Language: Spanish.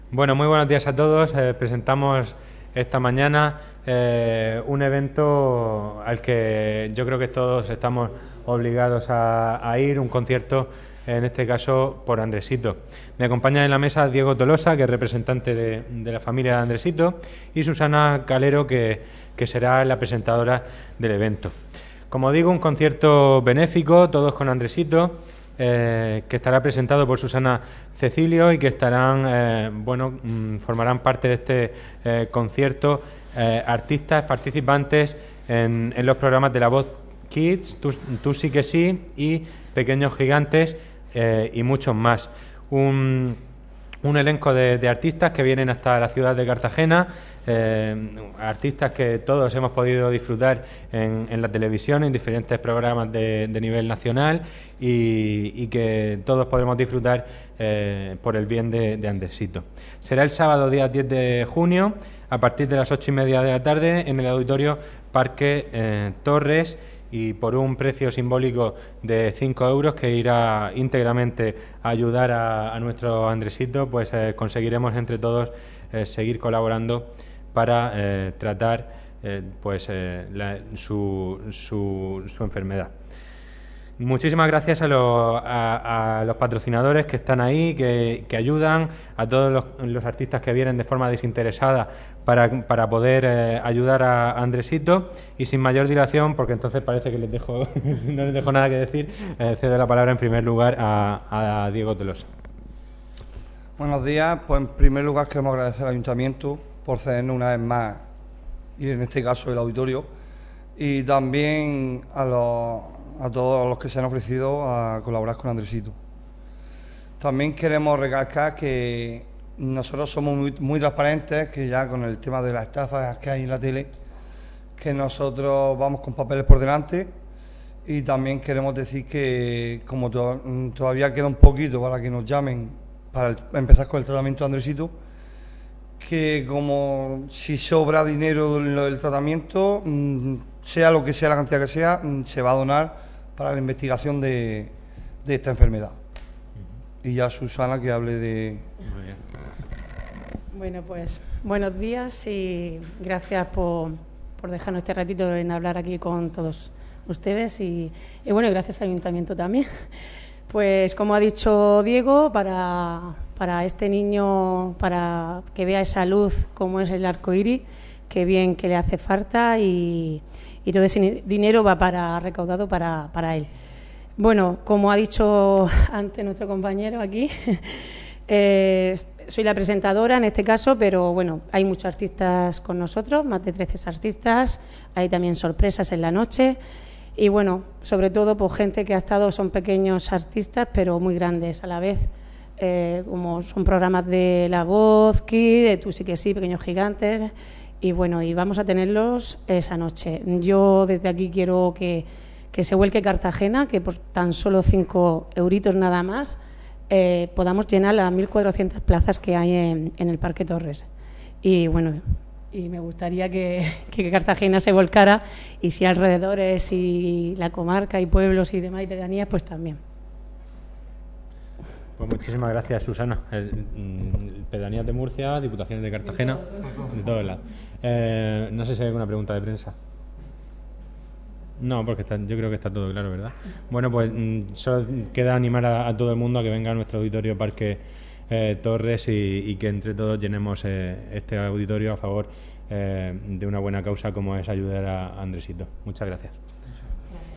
Bueno, muy buenos días a todos. Presentamos esta mañana un evento al que yo creo que todos estamos obligados a ir, un concierto, en este caso por Andresito. Me acompaña en la mesa Diego Tolosa, que es representante de la familia de Andresito, y Susana Calero, que será la presentadora del evento. Como digo, un concierto benéfico, todos con Andresito, que estará presentado por Susana Cecilio y que estarán, formarán parte de este concierto artistas participantes en los programas de La Voz Kids, Tú sí que sí y Pequeños Gigantes y muchos más. Un elenco de artistas que vienen hasta la ciudad de Cartagena, artistas que todos hemos podido disfrutar en la televisión, en diferentes programas de nivel nacional y que todos podremos disfrutar por el bien de Andresito. Será el sábado día 10 de junio a partir de las 8:30 de la tarde en el Auditorio Parque Torres, y por un precio simbólico de 5 euros que irá íntegramente a ayudar a nuestro Andresito, pues conseguiremos entre todos seguir colaborando para tratar su enfermedad. Muchísimas gracias a los patrocinadores que están ahí, que ayudan, a todos los artistas que vienen de forma desinteresada para poder ayudar a Andresito. Y sin mayor dilación, porque entonces parece que no les dejo nada que decir, cedo la palabra en primer lugar a Diego Tolosa. Buenos días. Pues en primer lugar queremos agradecer al Ayuntamiento por cedernos una vez más, y en este caso el auditorio, y también a todos los que se han ofrecido a colaborar con Andresito. También queremos recalcar que nosotros somos muy transparentes, que ya con el tema de las estafas que hay en la tele, que nosotros vamos con papeles por delante, y también queremos decir que como todavía queda un poquito para que nos llamen para empezar con el tratamiento de Andresito, que como si sobra dinero del tratamiento, sea lo que sea la cantidad que sea, se va a donar para la investigación de esta enfermedad. Y ya Susana que hable de... Bueno, pues buenos días y gracias por dejarnos este ratito en hablar aquí con todos ustedes y bueno, gracias al Ayuntamiento también. Pues como ha dicho Diego, para este niño, para que vea esa luz como es el arco iris, que bien que le hace falta y todo ese dinero va recaudado para él. Bueno, como ha dicho antes nuestro compañero aquí, soy la presentadora en este caso, pero bueno, hay muchos artistas con nosotros, más de 13 artistas, hay también sorpresas en la noche y bueno, sobre todo por gente que ha estado, son pequeños artistas, pero muy grandes a la vez, como son programas de La Voz, Kids, de Tú sí que sí, Pequeños Gigantes. Y bueno, y vamos a tenerlos esa noche. Yo desde aquí quiero que se vuelque Cartagena, que por tan solo 5 euritos nada más podamos llenar las 1.400 plazas que hay en el Parque Torres. Y bueno, y me gustaría que Cartagena se volcara, y si alrededores y la comarca y pueblos y demás y pedanías, pues también. Pues muchísimas gracias, Susana. Pedanías de Murcia, Diputaciones de Cartagena, de todos lados. No sé si hay alguna pregunta de prensa. No, porque yo creo que está todo claro, ¿verdad? Bueno, pues solo queda animar a todo el mundo a que venga a nuestro auditorio Parque Torres y que entre todos llenemos este auditorio a favor de una buena causa como es ayudar a Andresito. Muchas gracias.